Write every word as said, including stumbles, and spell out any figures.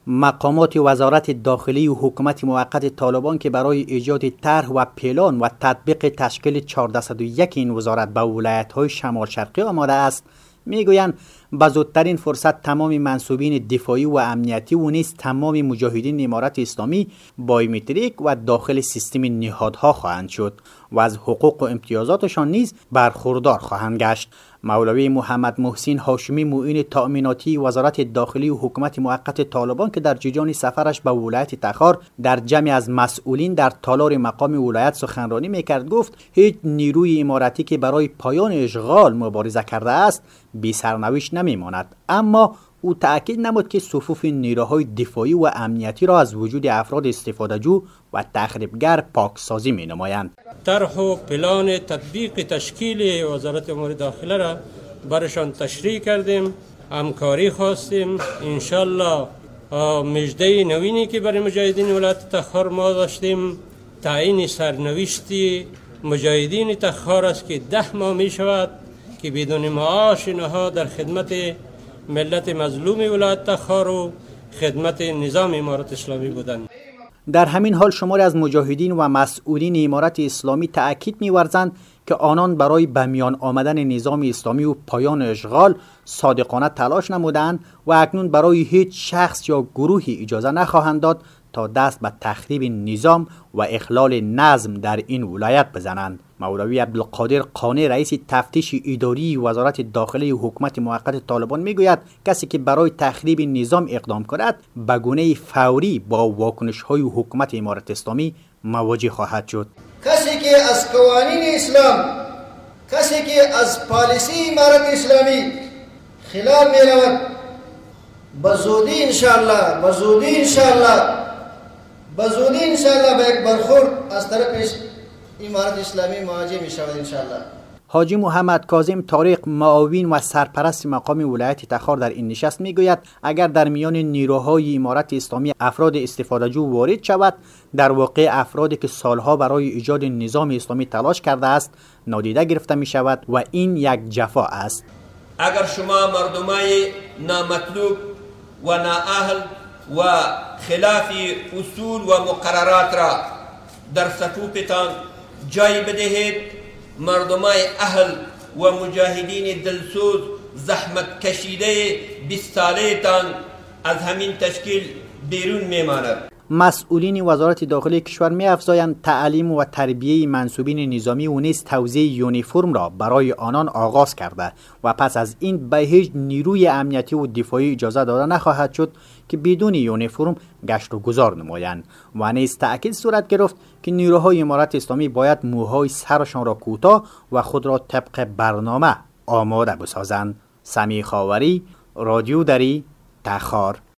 مقامات وزارت داخلی و حکومت موقت طالبان که برای ایجاد طرح و پلان و تطبیق تشکیل چهارصد و یک این وزارت به ولایت‌های شمال شرقی آماده است، میگویند به زودترین فرصت تمام منصوبین دفاعی و امنیتی و نیز تمام مجاهدین امارت اسلامی بایومتریک و داخل سیستم نهادها خواهند شد و از حقوق و امتیازاتشان نیز برخوردار خواهند گشت. مولوی محمد محسن هاشمی معین تأمیناتی وزارت داخلی و حکومت موقت طالبان که در جریان سفرش به ولایت تخار در جمع از مسئولین در تالار مقام ولایت سخنرانی میکرد گفت هیچ نیروی اماراتی که برای پایان اشغال مبارزه کرده است بی سرنوشت نمیماند، اما او تأکید نمود که صفوف نیروهای دفاعی و امنیتی را از وجود افراد استفاده‌جو و تخریبگر پاکسازی می نمایند. طرح و پلان تطبیق تشکیل وزارت امور داخله را برشان تشریح کردیم، همکاری خواستیم. انشالله مژده نوینی که برای مجاهدین ولایت تخار ما داشتیم تعیین سرنوشتی مجاهدین تخار است که ده ماه می شود که بدون معاش اینها در خدمت ملت مظلوم ولایت تخار و خدمت نظام امارت اسلامی بودند. در همین حال شماری از مجاهدین و مسئولین امارت اسلامی تأکید می‌ورزند که آنان برای به میان آمدن نظام اسلامی و پایان اشغال صادقانه تلاش نمودند و اکنون برای هیچ شخص یا گروهی اجازه نخواهند داد تا دست به تخریب نظام و اخلال نظم در این ولایت بزنند. مولوی عبدالقادر قانی رئیس تفتیش اداری وزارت داخلی و حکومت موقت طالبان میگوید کسی که برای تخریب نظام اقدام کند به گونه فوری با واکنش‌های حکومت امارت اسلامی مواجه خواهد شد. کسی که از قوانین اسلام، کسی که از پالیسی امارت اسلامی خلاف می‌رود، بزودی انشاءالله بزودی انشاءالله بزودی انشاءالله به یک برخورد از طرف امارت اسلامی مواجه می شود انشاءالله. حاجی محمد کاظم طارق معاون و سرپرست مقام ولایت تخار در این نشست میگوید اگر در میان نیروهای امارت اسلامی افراد استفاده‌جو وارد شود، در واقع افرادی که سالها برای ایجاد نظام اسلامی تلاش کرده است نادیده گرفته می شود و این یک جفا است. اگر شما مردمای نامطلوب و نااهل و خلاف اصول و مقررات را در صفوفتان جای بدهید، مردمای اهل و مجاهدین دلسوز زحمت کشیده بیست ساله تان از همین تشکیل بیرون میماند. مسئولین وزارت داخلی کشور می افزایند تعلیم و تربیه منصوبین نظامی و نیز توزیع یونیفرم را برای آنان آغاز کرده و پس از این به هیچ نیروی امنیتی و دفاعی اجازه داده نخواهد شد که بدون یونیفرم گشت و گذار نمایند و نیز تأکید صورت گرفت که نیروهای امارت اسلامی باید موهای سرشان را کوتاه و خود را طبق برنامه آماده بسازند. سمیع خاوری، رادیو دری، تخار.